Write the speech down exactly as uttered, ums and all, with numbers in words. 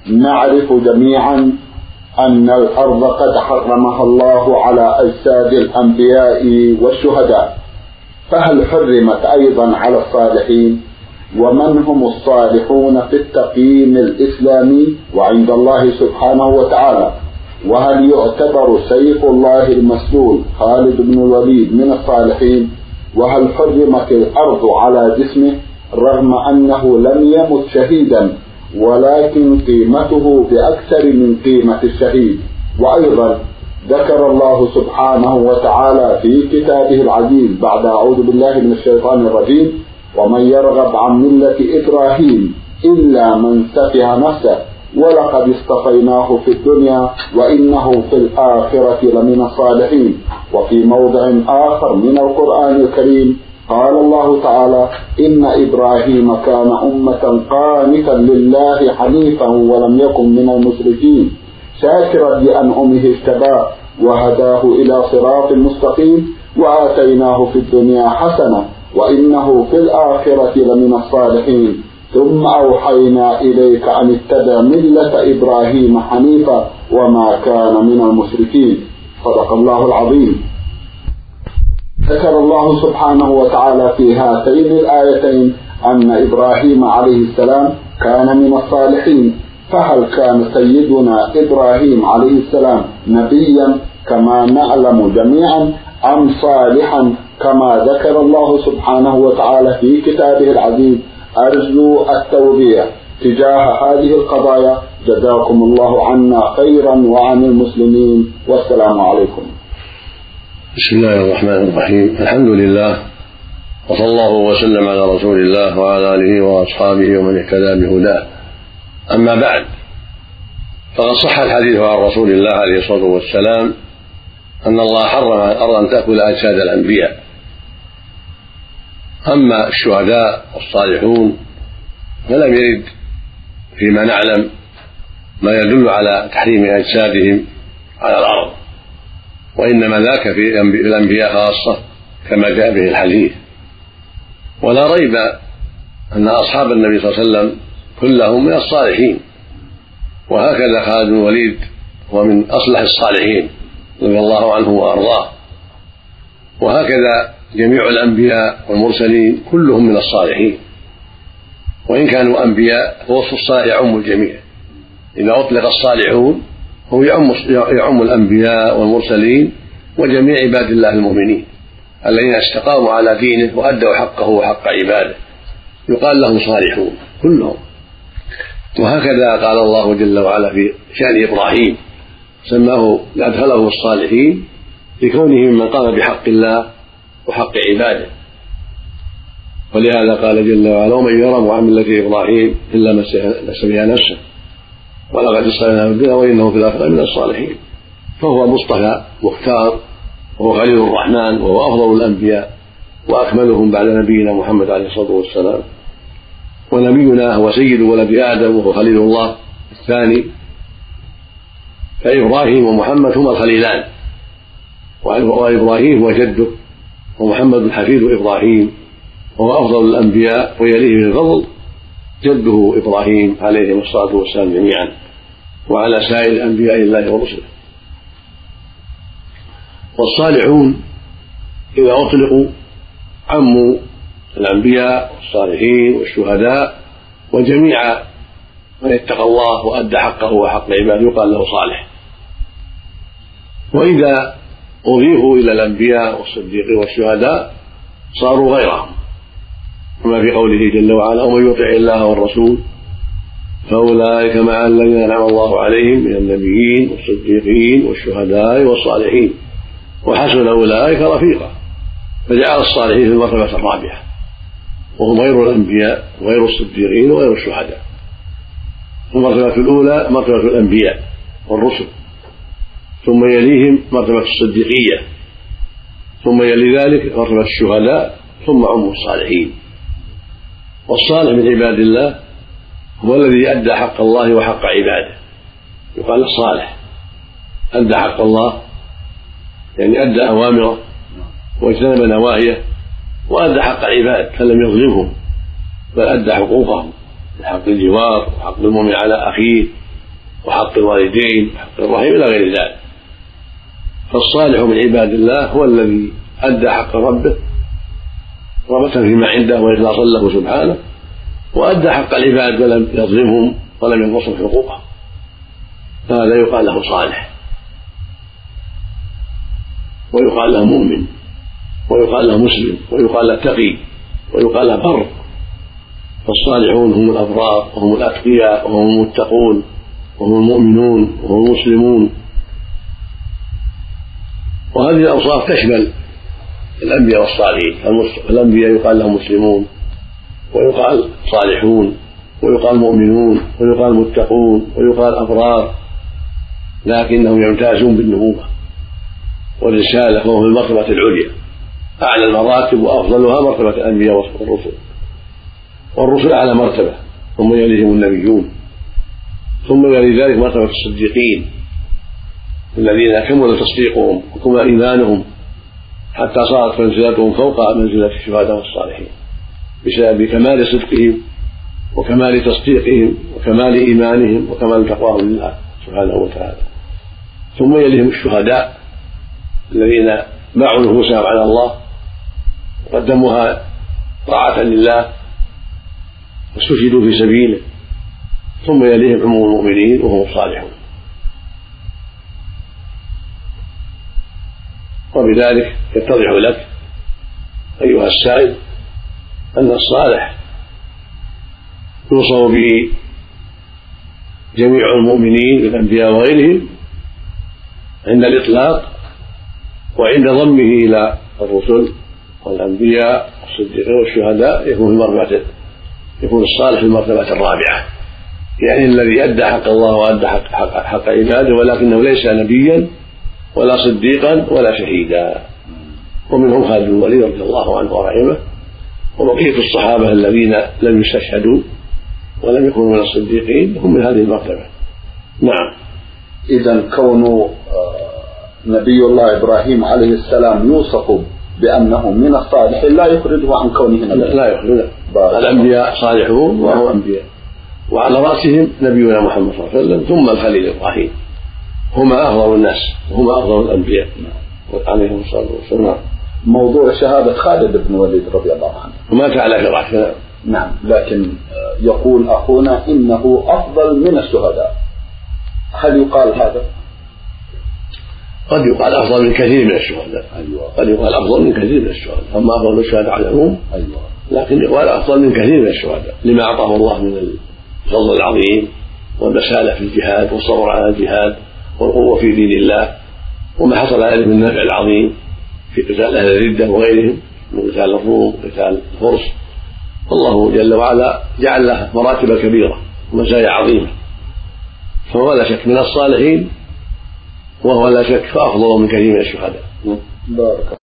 نعرف جميعا أن الأرض قد حرمها الله على أجساد الأنبياء والشهداء، فهل حرمت أيضا على الصالحين؟ ومن هم الصالحون في التقييم الإسلامي وعند الله سبحانه وتعالى؟ وهل يعتبر سيف الله المسلول خالد بن الوليد من الصالحين؟ وهل حرمت الأرض على جسمه رغم أنه لم يمت شهيدا ولكن قيمته بأكثر من قيمة الشهيد؟ وأيضا ذكر الله سبحانه وتعالى في كتابه العزيز بعد أعوذ بالله من الشيطان الرجيم: ومن يرغب عن ملة إبراهيم إلا من سفه نفسه ولقد اصطفيناه في الدنيا وإنه في الآخرة لمن الصالحين. وفي موضع آخر من القرآن الكريم قال الله تعالى: إن إبراهيم كان أمة قانتا لله حنيفا ولم يكن من المشركين شاكرا لأنعمه اجتباه وهداه إلى صراط مستقيم وآتيناه في الدنيا حسنة وإنه في الآخرة لمن الصالحين ثم أوحينا إليك أن اتبع ملة إبراهيم حنيفا وما كان من المشركين. صدق الله العظيم. ذكر الله سبحانه وتعالى في هاتين الآيتين أن إبراهيم عليه السلام كان من الصالحين، فهل كان سيدنا إبراهيم عليه السلام نبيا كما نعلم جميعا أم صالحا كما ذكر الله سبحانه وتعالى في كتابه العزيز؟ أرجو التوبيخ تجاه هذه القضايا. جزاكم الله عنا خيرا وعن المسلمين، والسلام عليكم. بسم الله الرحمن الرحيم. الحمد لله وصلى الله وسلم على رسول الله وعلى آله وأصحابه ومن اهتدى بهداه. أما بعد، فقد صح الحديث عن رسول الله عليه الصلاة والسلام أن الله حرم على الأرض أن تأكل أجساد الأنبياء. أما الشهداء والصالحون فلم يرد فيما نعلم ما يدل على تحريم أجسادهم على الأرض، وإنما ذاك في الأنبياء خاصة كما جاء به الحديث. ولا ريب أن أصحاب النبي صلى الله عليه وسلم كلهم من الصالحين، وهكذا خالد بن الوليد هو من أصلح الصالحين رضي الله عنه وأرضاه، وهكذا جميع الأنبياء والمرسلين كلهم من الصالحين، وإن كانوا أنبياء فوصف الصالح يعم الجميع. إذا أطلق الصالحون هو يعم, يعم الأنبياء والمرسلين وجميع عباد الله المؤمنين الذين استقاموا على دينه وأدوا حقه وحق عباده، يقال لهم صالحون كلهم. وهكذا قال الله جل وعلا في شأن إبراهيم سماه أدخله الصالحين لكونه ممن قام بحق الله وحق عباده. ولهذا قال جل وعلا: ومن يرغب عن ملة إبراهيم إلا من سفه نفسه ولقد اصطفيناه في الدنيا وإنه في الآخرة من الصالحين. فهو مصطفى مختار، وهو خليل الرحمن، وهو أفضل الأنبياء وأكملهم بعد نبينا محمد عليه الصلاة والسلام. ونبينا هو سيد ولد آدم وهو خليل الله الثاني، فإبراهيم ومحمد هما الخليلان، وإبراهيم هو جده، ومحمد حفيد إبراهيم، وهو أفضل الأنبياء، ويليه في الفضل جده إبراهيم عليهم الصلاة والسلام جميعا، وعلى سائر أنبياء الله ورسله. والصالحون إذا أطلقوا عموا الأنبياء والصالحين والشهداء وجميع من اتقى الله وأدى حقه وحق عباده يقال له صالح. وإذا أضيفوا إلى الأنبياء والصديقين والشهداء صاروا غيرهم، كما في قوله جل وعلا: ومن يطع الله والرسول فأولئك مع الذين أنعم الله عليهم من النبيين والصديقين والشهداء والصالحين وحسن أولئك رفيقا. فجعل الصالحين في المرتبة الرابعة، وهم غير الأنبياء وغير الصديقين وغير الشهداء. المرتبة الأولى مرتبة الأنبياء والرسل، ثم يليهم مرتبة الصديقية، ثم يلي ذلك مرتبة الشهداء، ثم عم الصالحين. والصالح من عباد الله هو الذي أدى حق الله وحق عباده، يقال الصالح أدى حق الله يعني أدى أوامره واجتنب نواهيه، وأدى حق العباد فلم يظلمهم بل أدى حقوقهم، حق الجوار وحق المؤمن على أخيه وحق الوالدين وحق الرحم إلى غير ذلك. فالصالح من عباد الله هو الذي أدى حق ربه رغبة فيما عنده وإخلاصا له سبحانه، وأدى حق العباد ولم يظلمهم ولم ينقصهم حقوقهم، فهذا يقال له صالح، ويقال له مؤمن، ويقال له مسلم، ويقال له تقي، ويقال له بر. فالصالحون هم الأبرار وهم الأتقياء وهم المتقون وهم المؤمنون وهم المسلمون. وهذه الأوصاف تشمل الأنبياء والصالحين. الأنبياء يقال لهم مسلمون، ويقال صالحون، ويقال مؤمنون، ويقال متقون، ويقال أبرار، لكنهم يمتازون بالنبوة والرسالة وهم في المرتبة العليا، أعلى المراتب وأفضلها مرتبة الأنبياء والرسل، والرسل أعلى مرتبة، ثم يليهم النبيون، ثم يلي ذلك مرتبة الصديقين الذين كمل تصديقهم وكمل إيمانهم حتى صارت منزلتهم فوق منزلة الشهداء والصالحين بسبب كمال صدقهم وكمال تصديقهم وكمال إيمانهم وكمال تقواهم لله سبحانه وتعالى. ثم يليهم الشهداء الذين باعوا نفوسهم على الله وقدموها طاعة لله واستشهدوا في سبيله. ثم يليهم عموم المؤمنين وهم الصالحون. وبذلك يتضح لك أيها السائل أن الصالح يوصف به جميع المؤمنين بالأنبياء وغيرهم عند الإطلاق، وعند ضمه إلى الرسل والأنبياء والصديقين والشهداء يكون في المرتبة يكون الصالح في المرتبة الرابعة، يعني الذي أدى حق الله وأدى حق, حق, حق عباده ولكنه ليس نبيا ولا صديقا ولا شهيدا. ومنهم خالد بن الوليد رضي الله عنه ورحمه، وبقية الصحابة الذين لم يستشهدوا ولم يكونوا من الصديقين هم من هذه المرتبة. نعم. إذن كون نبي الله إبراهيم عليه السلام يوصف بأنه من الصالحين لا يخرجه عن كونه نبي. لا يخرجه. الأنبياء صالحون وهو أنبياء، وعلى رأسهم نبينا محمد صلى الله عليه وسلم ثم الخليل إبراهيم، هما أفضل الناس وهما أفضل الأنبياء عليهم الصلاة والسلام. موضوع شهادة خالد بن الوليد رضي الله عنه ومات على فراشه. نعم، لكن يقول أخونا إنه أفضل من الشهداء، هل يقال هذا؟ قد يقال أفضل من كثير من الشهداء. أيوة. قد يقال أفضل من كثير من الشهداء، أما أفضل من الشهداء على العموم. أيوة. لكن يقال أفضل من كثير من الشهداء لما أعطاه الله من الفضل العظيم والمسالة في الجهاد والصبر على الجهاد والقوة في دين الله، وما حصل عليه من النفع العظيم في قتال أهل الردة وغيرهم من قتال الروم وقتال الفرس. الله جل وعلا جعل له مراتب كبيرة ومزايا عظيمة، فهو لا شك من الصالحين وهو لا شك فأفضل من كثير من الشهداء. بارك